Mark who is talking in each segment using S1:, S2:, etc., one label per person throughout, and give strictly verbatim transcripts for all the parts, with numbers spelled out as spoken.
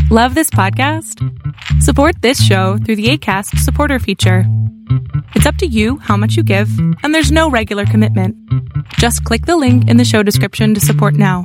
S1: Love this podcast? Support this show through the Acast supporter feature. It's up to you how much you give, and there's no regular commitment. Just click the link in the show description to support now.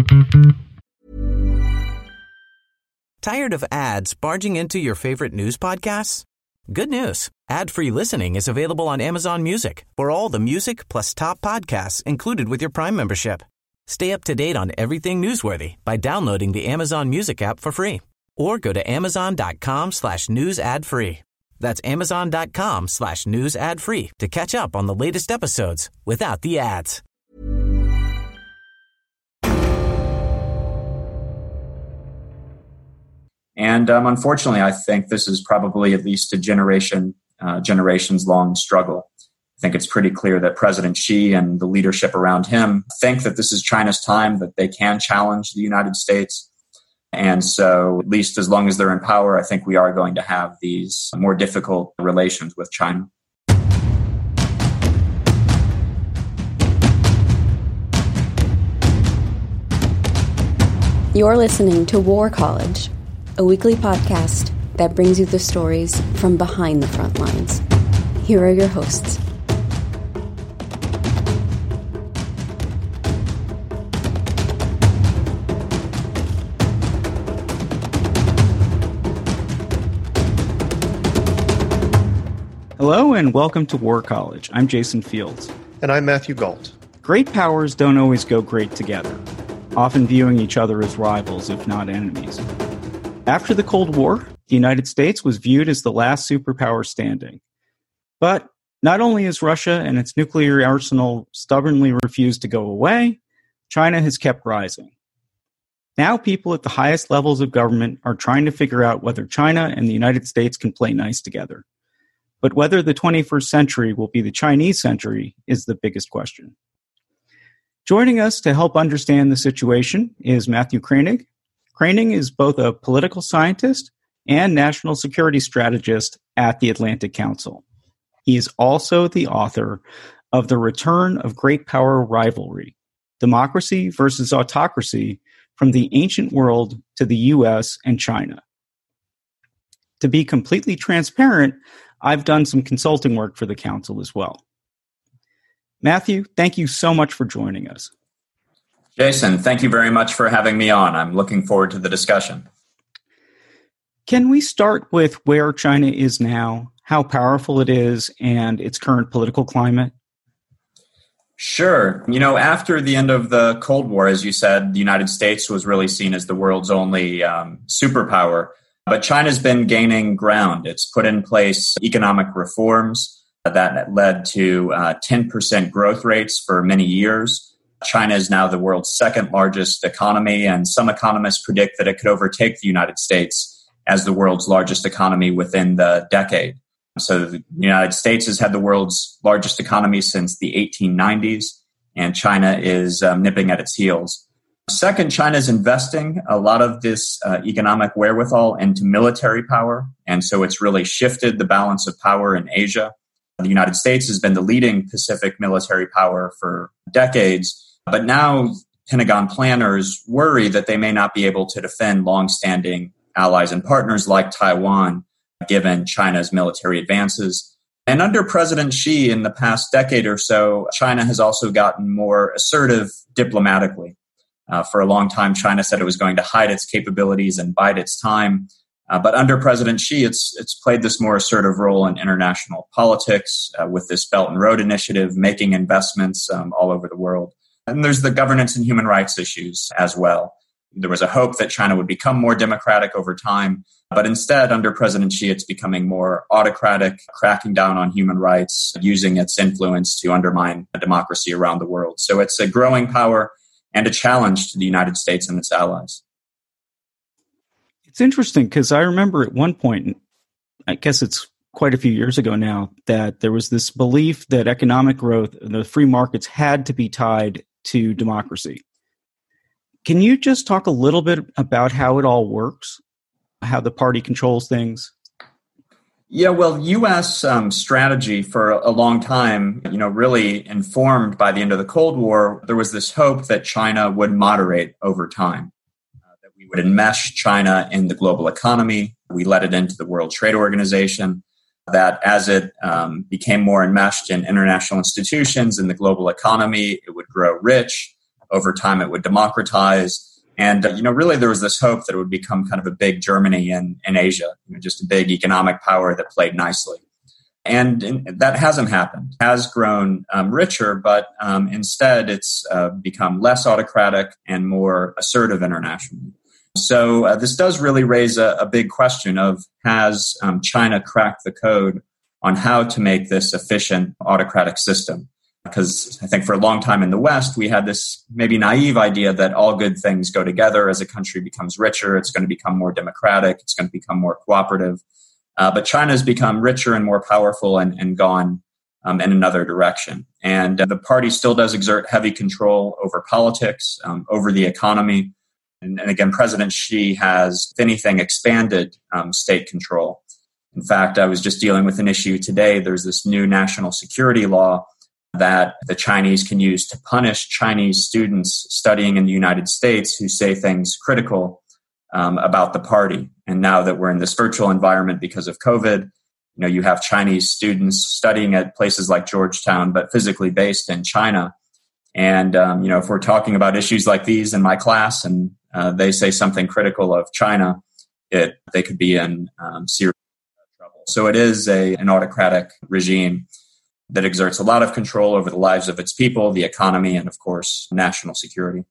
S2: Tired of ads barging into your favorite news podcasts? Good news. Ad-free listening is available on Amazon Music for all the music plus top podcasts included with your Prime membership. Stay up to date on everything newsworthy by downloading the Amazon Music app for free or go to amazon.com slash news ad free. That's amazon.com slash news ad free to catch up on the latest episodes without the ads.
S3: And um, unfortunately, I think this is probably at least a generation, uh, generations long struggle. I think it's pretty clear that President Xi and the leadership around him think that this is China's time, that they can challenge the United States. And so, at least as long as they're in power, I think we are going to have these more difficult relations with China.
S4: You're listening to War College, a weekly podcast that brings you the stories from behind the front lines. Here are your hosts.
S5: Hello and welcome to War College. I'm Jason Fields.
S6: And I'm Matthew Galt.
S5: Great powers don't always go great together, often viewing each other as rivals, if not enemies. After the Cold War, the United States was viewed as the last superpower standing. But not only has Russia and its nuclear arsenal stubbornly refused to go away, China has kept rising. Now people at the highest levels of government are trying to figure out whether China and the United States can play nice together. But whether the twenty-first century will be the Chinese century is the biggest question. Joining us to help understand the situation is Matthew Kroenig. Kroenig is both a political scientist and national security strategist at the Atlantic Council. He is also the author of The Return of Great Power Rivalry, Democracy versus Autocracy from the Ancient World to the U S and China. To be completely transparent, I've done some consulting work for the Council as well. Matthew, thank you so much for joining us.
S3: Jason, thank you very much for having me on. I'm looking forward to the discussion.
S5: Can we start with where China is now, how powerful it is, and its current political climate?
S3: Sure. You know, after the end of the Cold War, as you said, the United States was really seen as the world's only um, superpower. But China's been gaining ground. It's put in place economic reforms that led to uh, ten percent growth rates for many years. China is now the world's second largest economy, and some economists predict that it could overtake the United States as the world's largest economy within the decade. So the United States has had the world's largest economy since the eighteen nineties, and China is um, nipping at its heels. Second, China is investing a lot of this uh, economic wherewithal into military power, and so it's really shifted the balance of power in Asia. The United States has been the leading Pacific military power for decades, but now Pentagon planners worry that they may not be able to defend longstanding allies and partners like Taiwan, given China's military advances. And under President Xi in the past decade or so, China has also gotten more assertive diplomatically. Uh, for a long time, China said it was going to hide its capabilities and bide its time. Uh, but under President Xi, it's it's played this more assertive role in international politics uh, with this Belt and Road Initiative, making investments um, all over the world. And there's the governance and human rights issues as well. There was a hope that China would become more democratic over time. But instead, under President Xi, it's becoming more autocratic, cracking down on human rights, using its influence to undermine democracy around the world. So it's a growing power and a challenge to the United States and its allies.
S5: It's interesting because I remember at one point, I guess it's quite a few years ago now, that there was this belief that economic growth, the free markets had to be tied to democracy. Can you just talk a little bit about how it all works, how the party controls things?
S3: Yeah, well, U S um, strategy for a long time, you know, really informed by the end of the Cold War, there was this hope that China would moderate over time, uh, that we would enmesh China in the global economy. We let it into the World Trade Organization. That as it um, became more enmeshed in international institutions in the global economy, it would grow rich. Over time, it would democratize. And, uh, you know, really there was this hope that it would become kind of a big Germany in, in Asia, you know, just a big economic power that played nicely. And in, that hasn't happened. It has grown um, richer, but um, instead it's uh, become less autocratic and more assertive internationally. So uh, this does really raise a, a big question of, has um, China cracked the code on how to make this efficient autocratic system? Because I think for a long time in the West, we had this maybe naive idea that all good things go together. As a country becomes richer, it's going to become more democratic, it's going to become more cooperative. Uh, but China has become richer and more powerful and, and gone um, in another direction. And uh, the party still does exert heavy control over politics, um, over the economy. And, and again, President Xi has, if anything, expanded um, state control. In fact, I was just dealing with an issue today. There's this new national security law that the Chinese can use to punish Chinese students studying in the United States who say things critical um, about the party. And now that we're in this virtual environment because of COVID, you know, you have Chinese students studying at places like Georgetown, but physically based in China. And, um, you know, if we're talking about issues like these in my class and uh, they say something critical of China, it they could be in um, serious trouble. So it is a, an autocratic regime that exerts a lot of control over the lives of its people, the economy, and of course, national security.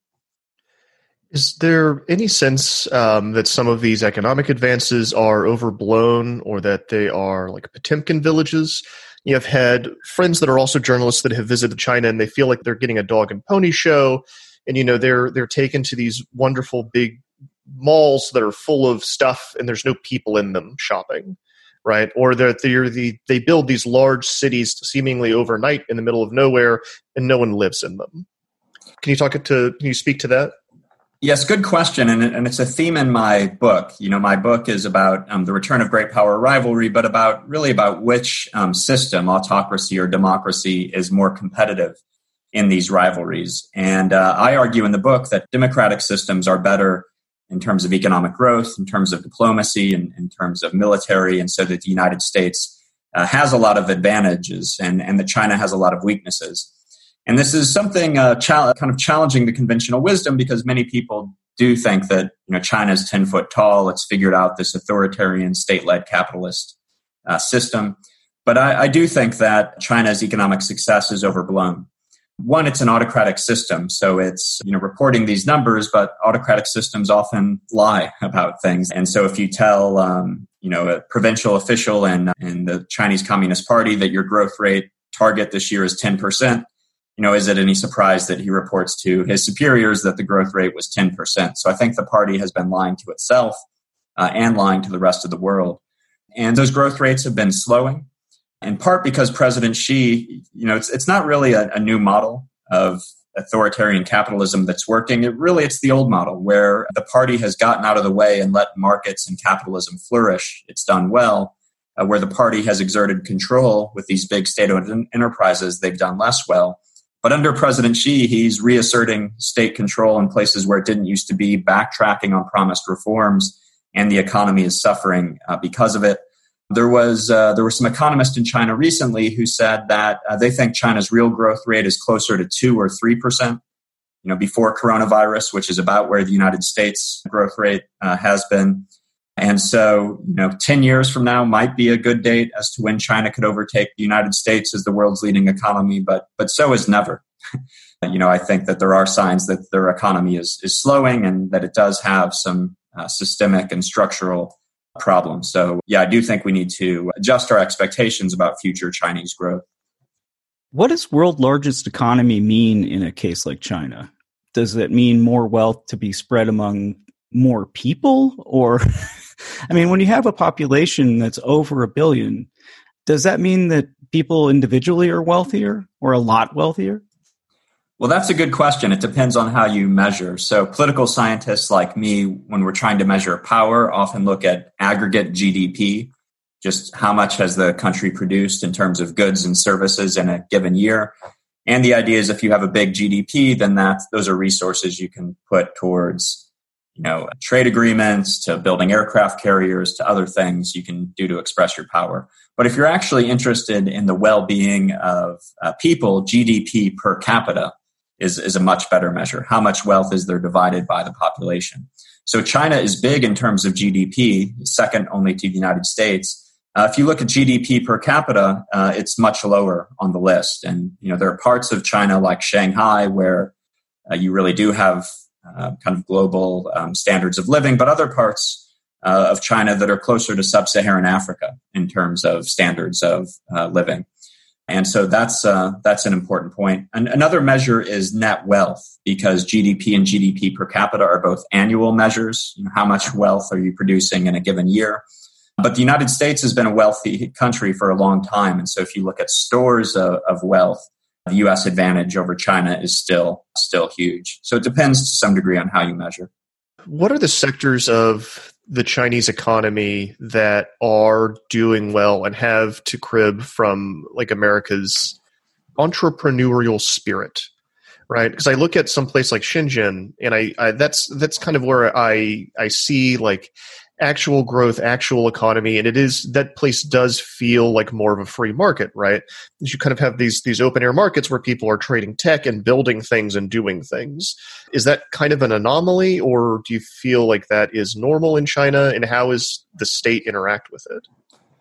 S6: Is there any sense um, that some of these economic advances are overblown or that they are like Potemkin villages? You have had friends that are also journalists that have visited China and they feel like they're getting a dog and pony show. And, you know, they're they're taken to these wonderful big malls that are full of stuff and there's no people in them shopping. Right, or that they're the they build these large cities seemingly overnight in the middle of nowhere, and no one lives in them. Can you talk to? Can you speak to that?
S3: Yes, good question, and and it's a theme in my book. You know, my book is about um, the return of great power rivalry, but about really about which um, system, autocracy or democracy, is more competitive in these rivalries. And uh, I argue in the book that democratic systems are better in terms of economic growth, in terms of diplomacy, and in terms of military, and so that the United States uh, has a lot of advantages and, and that China has a lot of weaknesses. And this is something uh, chal- kind of challenging the conventional wisdom because many people do think that you know China is ten foot tall. It's figured out this authoritarian state-led capitalist uh, system. But I, I do think that China's economic success is overblown. One, it's an autocratic system, so it's you know reporting these numbers, but autocratic systems often lie about things. And so if you tell um, you know a provincial official in, in the Chinese Communist Party that your growth rate target this year is ten percent, you know, is it any surprise that he reports to his superiors that the growth rate was ten percent? So I think the party has been lying to itself uh, and lying to the rest of the world. And those growth rates have been slowing. In part because President Xi, you know, it's it's not really a, a new model of authoritarian capitalism that's working. It really, it's the old model where the party has gotten out of the way and let markets and capitalism flourish. It's done well. Uh, where the party has exerted control with these big state-owned enterprises, they've done less well. But under President Xi, he's reasserting state control in places where it didn't used to be, backtracking on promised reforms, and the economy is suffering uh, because of it. There was uh, there were some economists in China recently who said that uh, they think China's real growth rate is closer to two or three percent. You know, before coronavirus, which is about where the United States growth rate uh, has been. And so, you know, ten years from now might be a good date as to when China could overtake the United States as the world's leading economy, but but so is never. You know, I think that there are signs that their economy is is slowing and that it does have some uh, systemic and structural problems. So, yeah, I do think we need to adjust our expectations about future Chinese growth.
S5: What does world largest economy mean in a case like China? Does it mean more wealth to be spread among more people? Or, I mean, when you have a population that's over a billion, does that mean that people individually are wealthier or a lot wealthier?
S3: Well, that's a good question. It depends on how you measure. So political scientists like me, when we're trying to measure power, often look at aggregate G D P, just how much has the country produced in terms of goods and services in a given year. And the idea is if you have a big G D P, then that's, those are resources you can put towards you know, trade agreements to building aircraft carriers to other things you can do to express your power. But if you're actually interested in the well-being of uh, people, G D P per capita is, is a much better measure. How much wealth is there divided by the population? So China is big in terms of G D P, second only to the United States. Uh, if you look at G D P per capita, uh, it's much lower on the list. And, you know, there are parts of China like Shanghai where uh, you really do have uh, kind of global um, standards of living, but other parts uh, of China that are closer to sub-Saharan Africa in terms of standards of uh, living. And so that's uh, that's an important point. And another measure is net wealth, because G D P and G D P per capita are both annual measures. You know, how much wealth are you producing in a given year? But the United States has been a wealthy country for a long time. And so if you look at stores of, of wealth, the U S advantage over China is still still huge. So it depends to some degree on how you measure.
S6: What are the sectors of the Chinese economy that are doing well and have to crib from like America's entrepreneurial spirit, right? Because I look at some place like Shenzhen, and I, I that's that's kind of where I I see like actual growth, actual economy, and it is that place does feel like more of a free market, right? You kind of have these these open air markets where people are trading tech and building things and doing things. Is that kind of an anomaly, or do you feel like that is normal in China? And how is the state interact with it?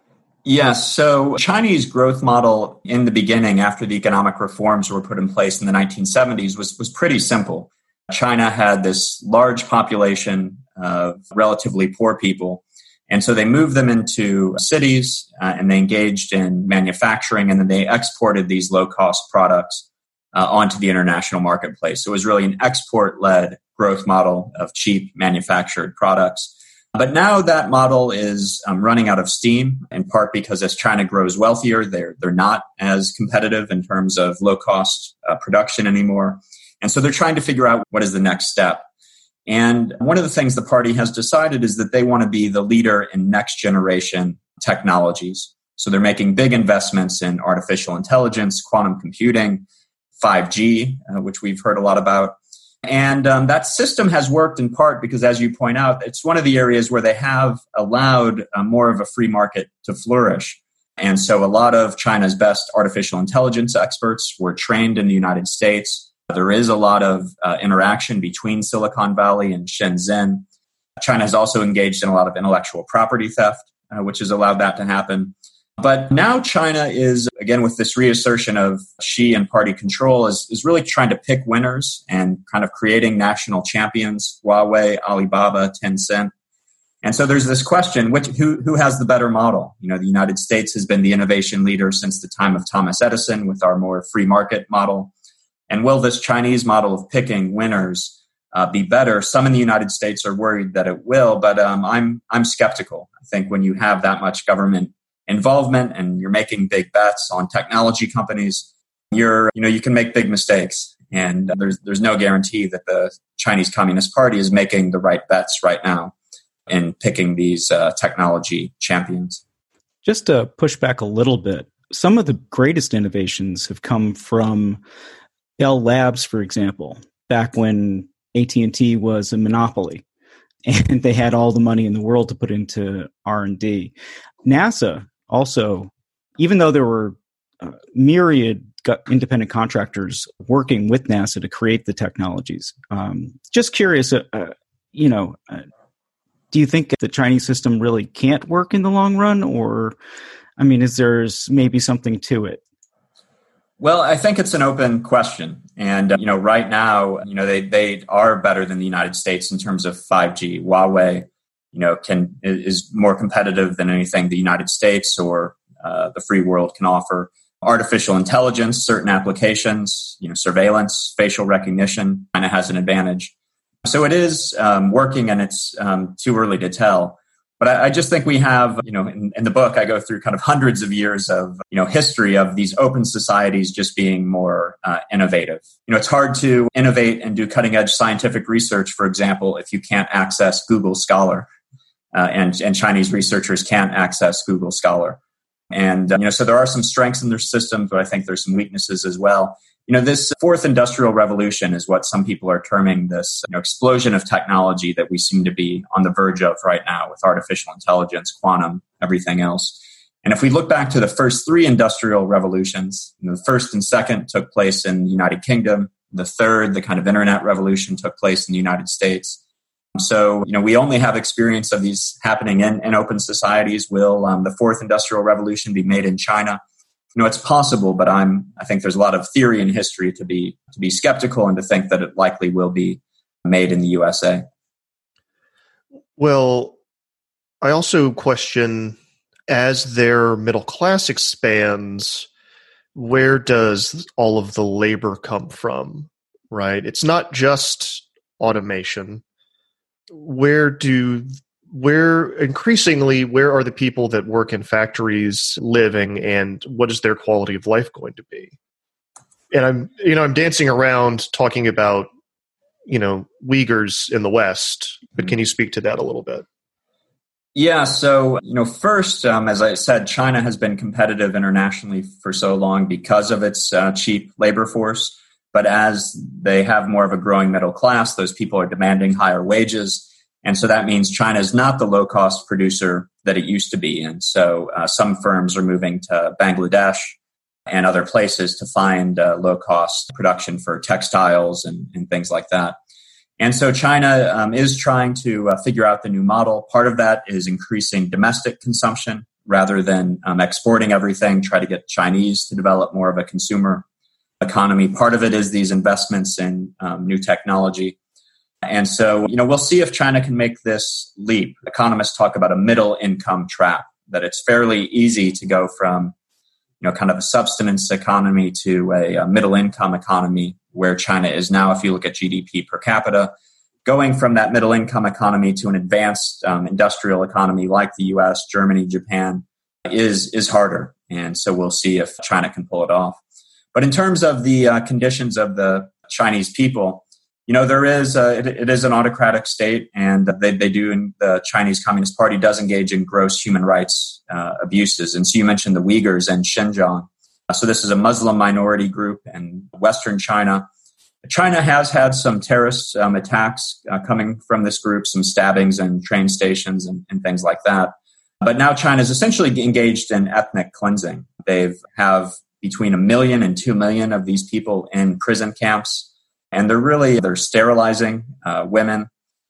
S3: Yes. So Chinese growth model in the beginning, after the economic reforms were put in place in the nineteen seventies, was was pretty simple. China had this large population of relatively poor people. And so they moved them into cities uh, and they engaged in manufacturing, and then they exported these low-cost products uh, onto the international marketplace. So it was really an export-led growth model of cheap manufactured products. But now that model is um, running out of steam, in part because as China grows wealthier, they're, they're not as competitive in terms of low-cost uh, production anymore. And so they're trying to figure out what is the next step. And one of the things the party has decided is that they want to be the leader in next generation technologies. So they're making big investments in artificial intelligence, quantum computing, five G, uh, which we've heard a lot about. And um, that system has worked in part because, as you point out, it's one of the areas where they have allowed uh, more of a free market to flourish. And so a lot of China's best artificial intelligence experts were trained in the United States. There is a lot of uh, interaction between Silicon Valley and Shenzhen. China has also engaged in a lot of intellectual property theft, uh, which has allowed that to happen. But now China is, again, with this reassertion of Xi and party control, is, is really trying to pick winners and kind of creating national champions, Huawei, Alibaba, Tencent. And so there's this question, which, who, who has the better model? You know, the United States has been the innovation leader since the time of Thomas Edison with our more free market model. And will this Chinese model of picking winners uh, be better? Some in the United States are worried that it will, but um, I'm I'm skeptical. I think when you have that much government involvement and you're making big bets on technology companies, you're you know you can make big mistakes, and there's there's no guarantee that the Chinese Communist Party is making the right bets right now in picking these uh, technology champions.
S5: Just to push back a little bit, some of the greatest innovations have come from Bell Labs, for example, back when A T and T was a monopoly and they had all the money in the world to put into R and D. NASA also, even though there were uh, myriad independent contractors working with NASA to create the technologies, um, just curious, uh, uh, you know, uh, do you think the Chinese system really can't work in the long run? Or, I mean, is there maybe something to it?
S3: Well, I think it's an open question. And, uh, you know, right now, you know, they, they are better than the United States in terms of five G. Huawei, you know, can is more competitive than anything the United States or uh, the free world can offer. Artificial intelligence, certain applications, you know, surveillance, facial recognition, China has an advantage. So it is um, working, and it's um, too early to tell. But I, I just think we have, you know, in, in the book, I go through kind of hundreds of years of, you know, history of these open societies just being more uh, innovative. You know, it's hard to innovate and do cutting edge scientific research, for example, if you can't access Google Scholar, uh, and, and Chinese researchers can't access Google Scholar. And, uh, you know, so there are some strengths in their systems, but I think there's some weaknesses as well. You know, this fourth industrial revolution is what some people are terming this you know, explosion of technology that we seem to be on the verge of right now with artificial intelligence, quantum, everything else. And if we look back to the first three industrial revolutions, you know, the first and second took place in the United Kingdom. The third, the kind of internet revolution, took place in the United States. So, you know, we only have experience of these happening in, in open societies. Will um, the fourth industrial revolution be made in China? You know, it's possible, but I'm, I think there's a lot of theory and history to be, to be skeptical and to think that it likely will be made in the U S A.
S6: Well, I also question, as their middle class expands, where does all of the labor come from, right? It's not just automation. Where do Where increasingly, where are the people that work in factories living, and what is their quality of life going to be? And I'm, you know, I'm dancing around talking about, you know, Uyghurs in the West, but can you speak to that a little bit?
S3: Yeah. So, you know, first, um, as I said, China has been competitive internationally for so long because of its uh, cheap labor force. But as they have more of a growing middle class, those people are demanding higher wages. And so that means China is not the low-cost producer that it used to be. And so uh, some firms are moving to Bangladesh and other places to find uh, low-cost production for textiles and, and things like that. And so China um, is trying to uh, figure out the new model. Part of that is increasing domestic consumption rather than um, exporting everything, try to get Chinese to develop more of a consumer economy. Part of it is these investments in um, new technology. And so, you know, we'll see if China can make this leap. Economists talk about a middle income trap, that it's fairly easy to go from, you know, kind of a subsistence economy to a, a middle income economy where China is now. If you look at G D P per capita, going from that middle income economy to an advanced um, industrial economy like the U S, Germany, Japan is, is harder. And so we'll see if China can pull it off. But in terms of the uh, conditions of the Chinese people, you know, there is a, it, it is an autocratic state, and they, they do, and the Chinese Communist Party does engage in gross human rights uh, abuses. And so you mentioned the Uyghurs and Xinjiang. Uh, so this is a Muslim minority group in Western China. China has had some terrorist um, attacks uh, coming from this group, some stabbings in train stations and, and things like that. But now China is essentially engaged in ethnic cleansing. They have between a million and two million of these people in prison camps. And they're really, they're sterilizing uh, women,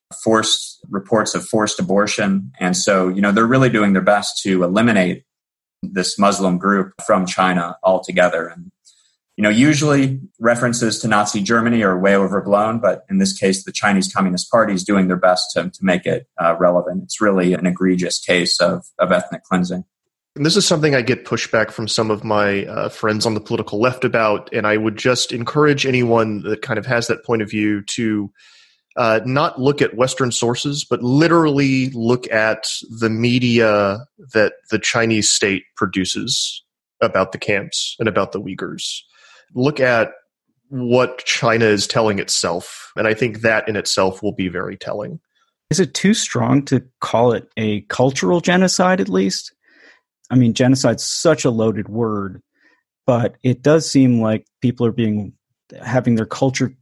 S3: forced reports of forced abortion. And so, you know, they're really doing their best to eliminate this Muslim group from China altogether. And, you know, usually references to Nazi Germany are way overblown, but in this case, the Chinese Communist Party is doing their best to, to make it uh, relevant. It's really an egregious case of, of ethnic cleansing.
S6: And this is something I get pushback from some of my uh, friends on the political left about, and I would just encourage anyone that kind of has that point of view to uh, not look at Western sources, but literally look at the media that the Chinese state produces about the camps and about the Uyghurs. Look at what China is telling itself, and I think that in itself will be very telling.
S5: Is it too strong to call it a cultural genocide, at least? I mean, genocide's such a loaded word, but it does seem like people are being having their culture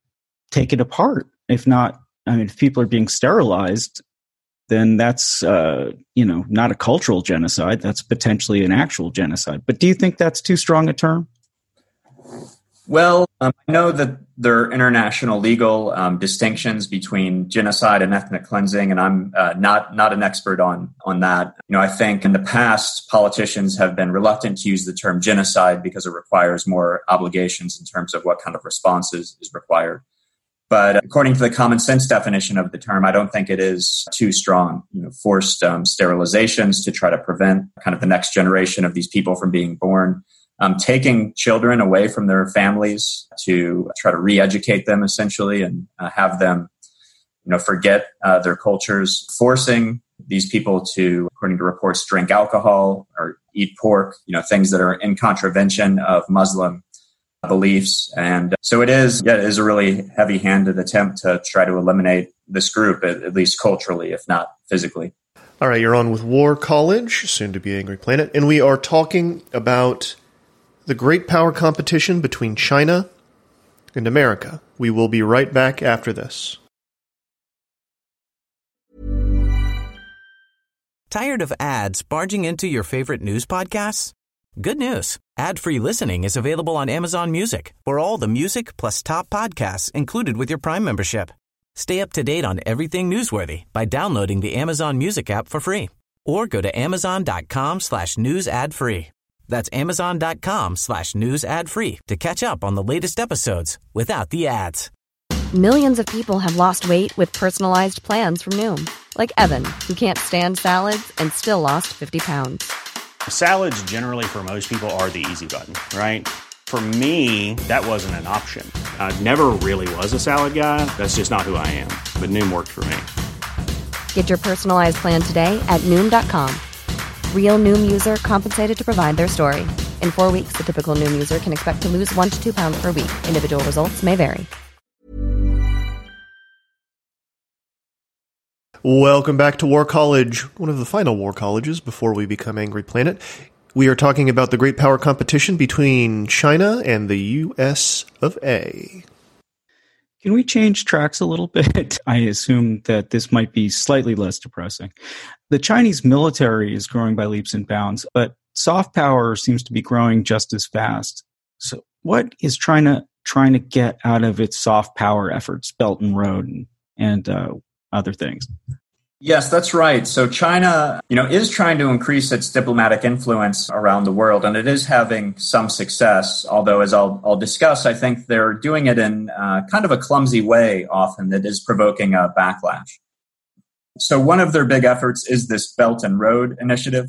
S5: taken apart. If not, I mean, if people are being sterilized, then that's, uh, you know, not a cultural genocide. That's potentially an actual genocide. But do you think that's too strong a term?
S3: Well, um, I know that there are international legal um, distinctions between genocide and ethnic cleansing, and I'm uh, not not an expert on on that. You know, I think in the past, politicians have been reluctant to use the term genocide because it requires more obligations in terms of what kind of responses is required. But according to the common sense definition of the term, I don't think it is too strong. You know, forced um, sterilizations to try to prevent kind of the next generation of these people from being born. Um, taking children away from their families to try to re-educate them essentially and uh, have them, you know, forget uh, their cultures, forcing these people to, according to reports, drink alcohol or eat pork, you know, things that are in contravention of Muslim beliefs. And so it is, yeah, it is a really heavy-handed attempt to try to eliminate this group, at, at least culturally, if not physically.
S6: All right, you're on with War College, soon to be Angry Planet, and we are talking about the great power competition between China and America. We will be right back after this.
S2: Tired of ads barging into your favorite news podcasts? Good news. Ad-free listening is available on Amazon Music for all the music plus top podcasts included with your Prime membership. Stay up to date on everything newsworthy by downloading the Amazon Music app for free or go to amazon.com slash news ad free. That's amazon.com slash news ad free to catch up on the latest episodes without the ads.
S7: Millions of people have lost weight with personalized plans from Noom. Like Evan, who can't stand salads and still lost fifty pounds.
S8: Salads generally for most people are the easy button, right? For me, that wasn't an option. I never really was a salad guy. That's just not who I am. But Noom worked for me.
S7: Get your personalized plan today at Noom dot com. Real Noom user compensated to provide their story. In four weeks, the typical Noom user can expect to lose one to two pounds per week. Individual results may vary.
S6: Welcome back to War College, one of the final war colleges before we become Angry Planet. We are talking about the great power competition between China and the U S of A.
S5: Can we change tracks a little bit? I assume that this might be slightly less depressing. The Chinese military is growing by leaps and bounds, but soft power seems to be growing just as fast. So what is China trying to get out of its soft power efforts, Belt and Road and, and uh, other things?
S3: Yes, that's right. So China, you know, is trying to increase its diplomatic influence around the world, and it is having some success. Although, as I'll, I'll discuss, I think they're doing it in uh, kind of a clumsy way often that is provoking a backlash. So one of their big efforts is this Belt and Road Initiative.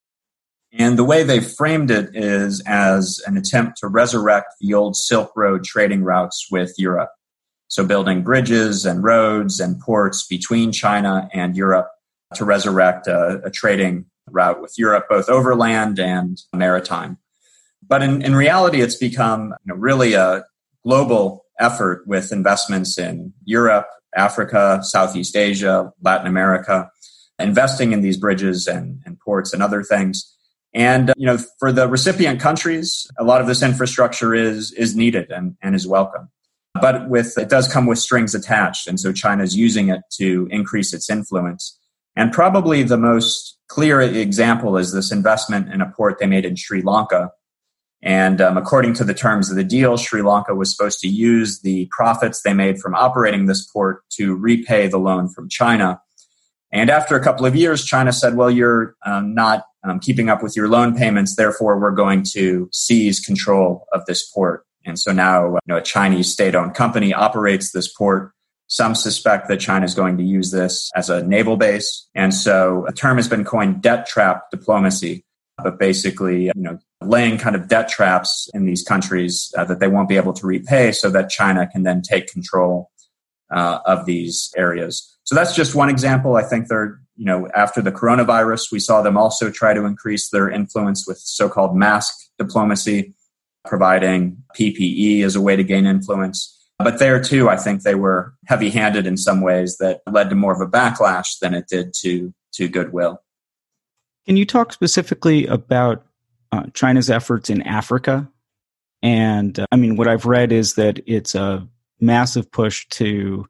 S3: And the way they framed it is as an attempt to resurrect the old Silk Road trading routes with Europe. So building bridges and roads and ports between China and Europe to resurrect a, a trading route with Europe, both overland and maritime. But in, in reality, it's become you know, really a global effort with investments in Europe, Africa, Southeast Asia, Latin America, investing in these bridges and, and ports and other things. And you know, for the recipient countries, a lot of this infrastructure is is needed and, and is welcome. But with it does come with strings attached, and so China's using it to increase its influence. And probably the most clear example is this investment in a port they made in Sri Lanka. And um, according to the terms of the deal, Sri Lanka was supposed to use the profits they made from operating this port to repay the loan from China. And after a couple of years, China said, well, you're um, not um, keeping up with your loan payments, therefore we're going to seize control of this port. And so now you know, a Chinese state-owned company operates this port. Some suspect that China is going to use this as a naval base. And so a term has been coined debt trap diplomacy, but basically, you know, laying kind of debt traps in these countries uh, that they won't be able to repay so that China can then take control uh, of these areas. So that's just one example. I think they're, you know, after the coronavirus, we saw them also try to increase their influence with so-called mask diplomacy, providing P P E as a way to gain influence. But there, too, I think they were heavy-handed in some ways that led to more of a backlash than it did to, to goodwill.
S5: Can you talk specifically about uh, China's efforts in Africa? And, uh, I mean, what I've read is that it's a massive push to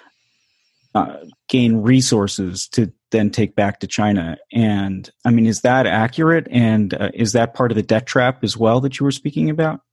S5: uh, gain resources to then take back to China. And, I mean, is that accurate? And uh, is that part of the debt trap as well that you were speaking about?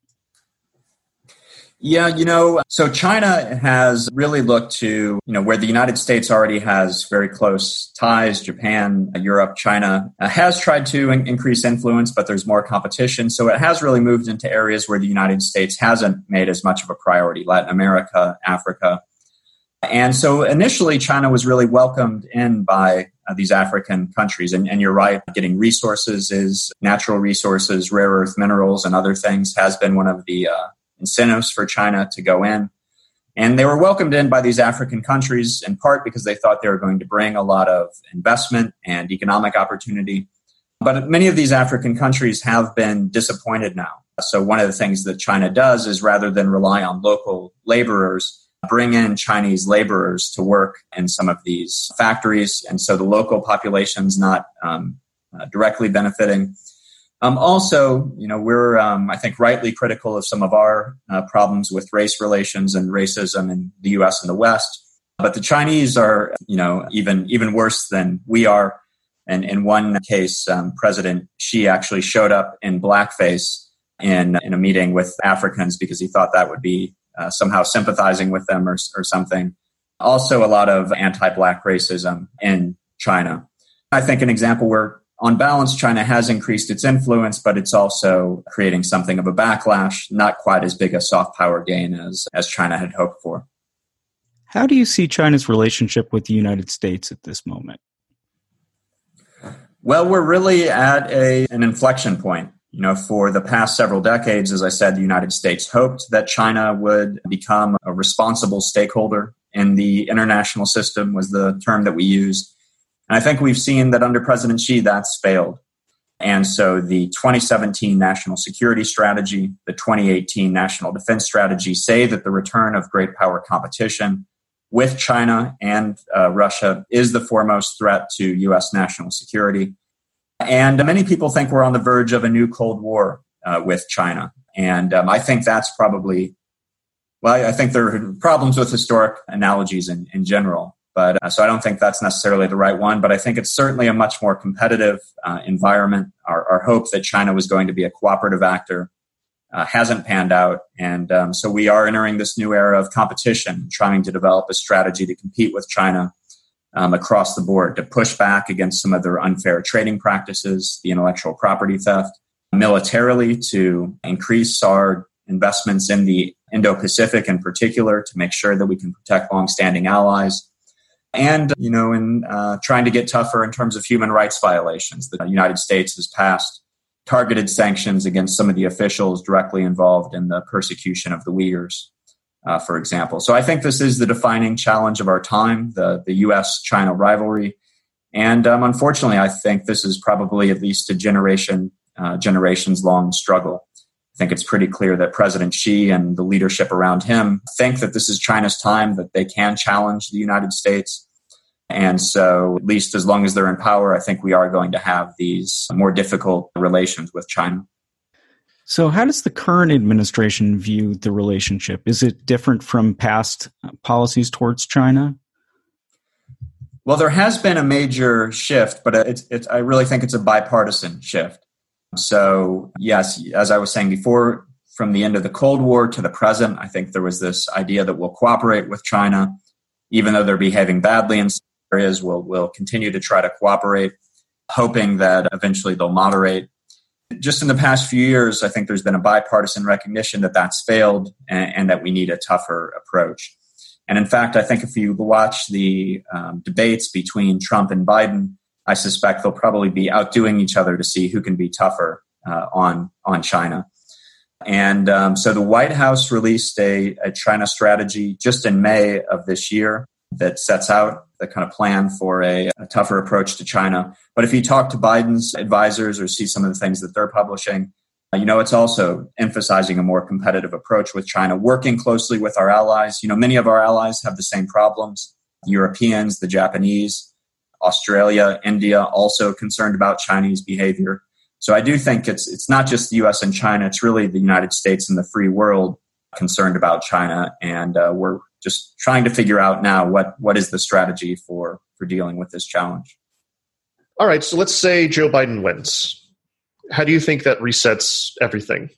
S3: Yeah, you know, so China has really looked to, you know, where the United States already has very close ties, Japan, Europe, China uh, has tried to in- increase influence, but there's more competition. So it has really moved into areas where the United States hasn't made as much of a priority, Latin America, Africa. And so initially, China was really welcomed in by uh, these African countries. And, and you're right, getting resources is natural resources, rare earth minerals and other things has been one of the uh, incentives for China to go in. And they were welcomed in by these African countries in part because they thought they were going to bring a lot of investment and economic opportunity. But many of these African countries have been disappointed now. So one of the things that China does is rather than rely on local laborers, bring in Chinese laborers to work in some of these factories. And so the local population's not um, uh, directly benefiting. Um, also, you know, we're, um, I think, rightly critical of some of our uh, problems with race relations and racism in the U S and the West. But the Chinese are, you know, even even worse than we are. And in one case, um, President Xi actually showed up in blackface in in a meeting with Africans because he thought that would be uh, somehow sympathizing with them or, or something. Also, a lot of anti-Black racism in China. I think an example where, on balance, China has increased its influence, but it's also creating something of a backlash, not quite as big a soft power gain as, as China had hoped for.
S5: How do you see China's relationship with the United States at this moment?
S3: Well, we're really at a, an inflection point. You know, for the past several decades, as I said, the United States hoped that China would become a responsible stakeholder in the international system, was the term that we used. And I think we've seen that under President Xi, that's failed. And so the twenty seventeen National Security Strategy, the twenty eighteen National Defense Strategy say that the return of great power competition with China and uh, Russia is the foremost threat to U S national security. And many people think we're on the verge of a new Cold War uh, with China. And um, I think that's probably, well, I think there are problems with historic analogies in, in general. But uh, so I don't think that's necessarily the right one. But I think it's certainly a much more competitive uh, environment. Our, our hope that China was going to be a cooperative actor uh, hasn't panned out. And um, so we are entering this new era of competition, trying to develop a strategy to compete with China um, across the board, to push back against some of their unfair trading practices, the intellectual property theft, militarily to increase our investments in the Indo-Pacific in particular, to make sure that we can protect longstanding allies. And, you know, in uh, trying to get tougher in terms of human rights violations. The United States has passed targeted sanctions against some of the officials directly involved in the persecution of the Uyghurs, uh, for example. So I think this is the defining challenge of our time, the, the U S China rivalry. And um, unfortunately, I think this is probably at least a generation, uh, generations long struggle. I think it's pretty clear that President Xi and the leadership around him think that this is China's time, that they can challenge the United States. And so, at least as long as they're in power, I think we are going to have these more difficult relations with China.
S5: So how does the current administration view the relationship? Is it different from past policies towards China?
S3: Well, there has been a major shift, but it's, it's, I really think it's a bipartisan shift. So, yes, as I was saying before, from the end of the Cold War to the present, I think there was this idea that we'll cooperate with China, even though they're behaving badly in some areas, we'll, we'll continue to try to cooperate, hoping that eventually they'll moderate. Just in the past few years, I think there's been a bipartisan recognition that that's failed and, and that we need a tougher approach. And in fact, I think if you watch the um, debates between Trump and Biden, I suspect they'll probably be outdoing each other to see who can be tougher uh, on, on China. And um, so the White House released a, a China strategy just in May of this year that sets out the kind of plan for a, a tougher approach to China. But if you talk to Biden's advisors or see some of the things that they're publishing, uh, you know, it's also emphasizing a more competitive approach with China, working closely with our allies. You know, many of our allies have the same problems. The Europeans, the Japanese, Australia, India, also concerned about Chinese behavior. So I do think it's it's not just the U S and China, it's really the United States and the free world concerned about China. And uh, we're just trying to figure out now what, what is the strategy for, for dealing with this challenge.
S6: All right, so let's say Joe Biden wins. How do you think that resets everything?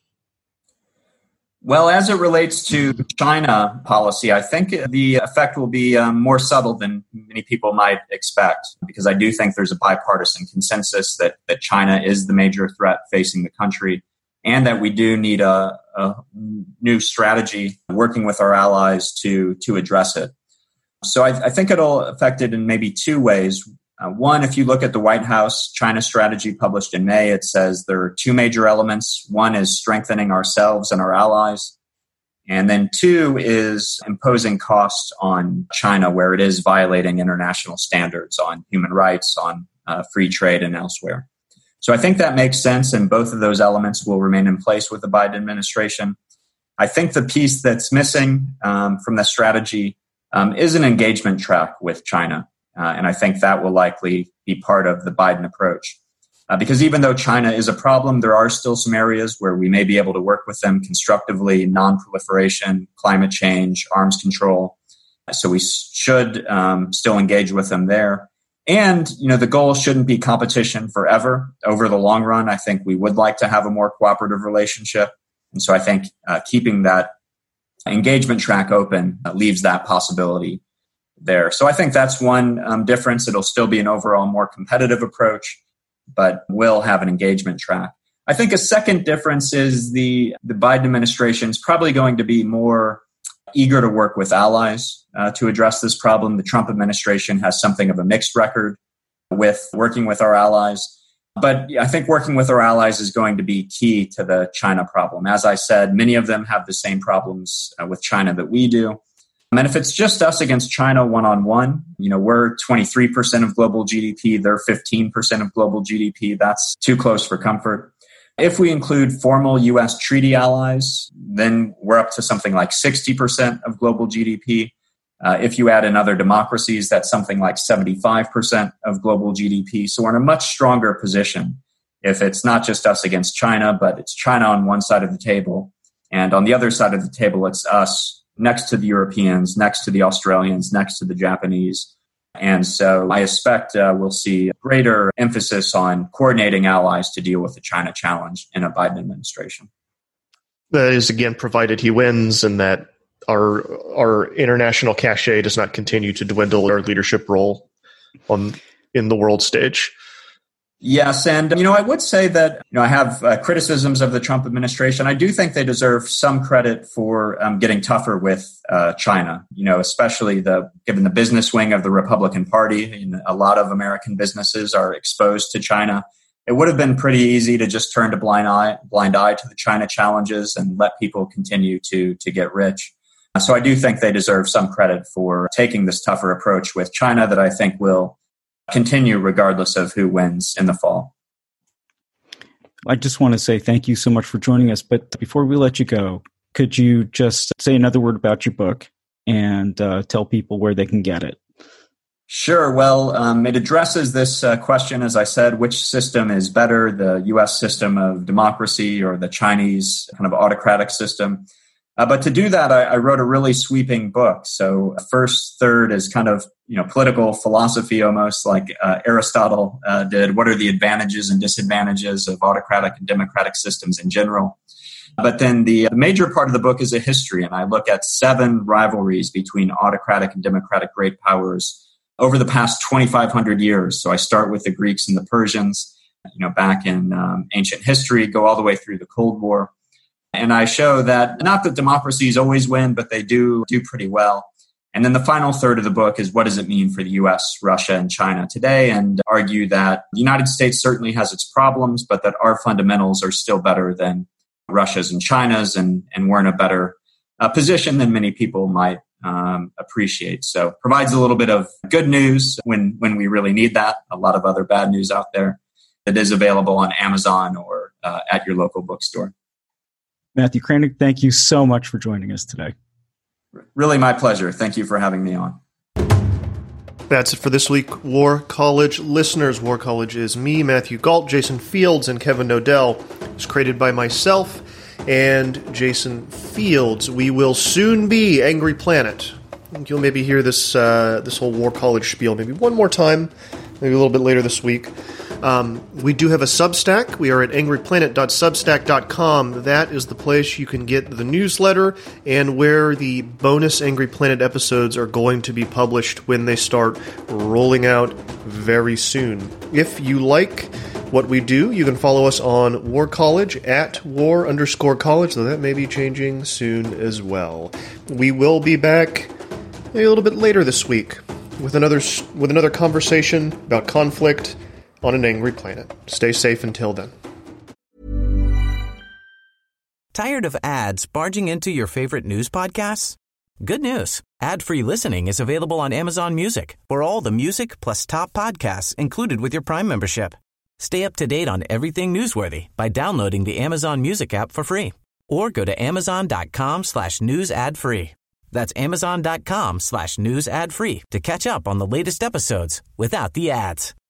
S3: Well, as it relates to China policy, I think the effect will be um, more subtle than many people might expect, because I do think there's a bipartisan consensus that, that China is the major threat facing the country, and that we do need a, a new strategy working with our allies to, to address it. So I, I think it'll affect it in maybe two ways. Uh, one, if you look at the White House China strategy published in May, it says there are two major elements. One is strengthening ourselves and our allies. And then two is imposing costs on China where it is violating international standards on human rights, on uh, free trade and elsewhere. So I think that makes sense, and both of those elements will remain in place with the Biden administration. I think the piece that's missing um, from the strategy um, is an engagement track with China. Uh, and I think that will likely be part of the Biden approach. Uh, because even though China is a problem, there are still some areas where we may be able to work with them constructively: non-proliferation, climate change, arms control. So we should um, still engage with them there. And, you know, the goal shouldn't be competition forever. Over the long run, I think we would like to have a more cooperative relationship. And so I think uh, keeping that engagement track open uh, leaves that possibility there. So I think that's one um, difference. It'll still be an overall more competitive approach, but will have an engagement track. I think a second difference is the, the Biden administration is probably going to be more eager to work with allies uh, to address this problem. The Trump administration has something of a mixed record with working with our allies. But I think working with our allies is going to be key to the China problem. As I said, many of them have the same problems uh, with China that we do. And if it's just us against China one-on-one, you know, we're twenty-three percent of global G D P, they're fifteen percent of global G D P. That's too close for comfort. If we include formal U S treaty allies, then we're up to something like sixty percent of global G D P. Uh, if you add in other democracies, that's something like seventy-five percent of global G D P. So we're in a much stronger position if it's not just us against China, but it's China on one side of the table. And on the other side of the table, it's us next to the Europeans, next to the Australians, next to the Japanese. And so I expect uh, we'll see greater emphasis on coordinating allies to deal with the China challenge in a Biden administration.
S6: That is, again, provided he wins and that our our international cachet does not continue to dwindle, our leadership role on in the world stage.
S3: Yes, and you know, I would say that you know I have uh, criticisms of the Trump administration. I do think they deserve some credit for um, getting tougher with uh, China. You know, especially the given the business wing of the Republican Party, and a lot of American businesses are exposed to China. It would have been pretty easy to just turn a blind eye, blind eye to the China challenges and let people continue to to get rich. So I do think they deserve some credit for taking this tougher approach with China that I think will continue regardless of who wins in the fall.
S5: I just want to say thank you so much for joining us. But before we let you go, could you just say another word about your book and uh, tell people where they can get it?
S3: Sure. Well, um, it addresses this uh, question, as I said, which system is better, the U S system of democracy or the Chinese kind of autocratic system? Uh, but to do that, I, I wrote a really sweeping book. So first third is kind of, you know, political philosophy, almost like uh, Aristotle uh, did. What are the advantages and disadvantages of autocratic and democratic systems in general? But then the, the major part of the book is a history, and I look at seven rivalries between autocratic and democratic great powers over the past twenty-five hundred years. So I start with the Greeks and the Persians, you know, back in um, ancient history, go all the way through the Cold War. And I show that not that democracies always win, but they do do pretty well. And then the final third of the book is what does it mean for the U S, Russia, and China today, and argue that the United States certainly has its problems, but that our fundamentals are still better than Russia's and China's, and, and we're in a better uh, position than many people might um, appreciate. So provides a little bit of good news when, when we really need that. A lot of other bad news out there. It is available on Amazon or uh, at your local bookstore.
S5: Matthew Kranick, thank you so much for joining us today.
S3: Really my pleasure. Thank you for having me on.
S6: That's it for this week, War College listeners. War College is me, Matthew Gault, Jason Fields, and Kevin Nodell. It's created by myself and Jason Fields. We will soon be Angry Planet. I think you'll maybe hear this uh, this whole War College spiel maybe one more time, maybe a little bit later this week. Um, we do have a Substack. We are at angry planet dot substack dot com. That is the place you can get the newsletter and where the bonus Angry Planet episodes are going to be published when they start rolling out very soon. If you like what we do, you can follow us on War College at war underscore college, though that may be changing soon as well. We will be back maybe a little bit later this week with another with another conversation about conflict on an angry planet. Stay safe until then.
S2: Tired of ads barging into your favorite news podcasts? Good news. Ad-free listening is available on Amazon Music for all the music plus top podcasts included with your Prime membership. Stay up to date on everything newsworthy by downloading the Amazon Music app for free or go to amazon.com slash news ad free. That's amazon.com slash news ad free to catch up on the latest episodes without the ads.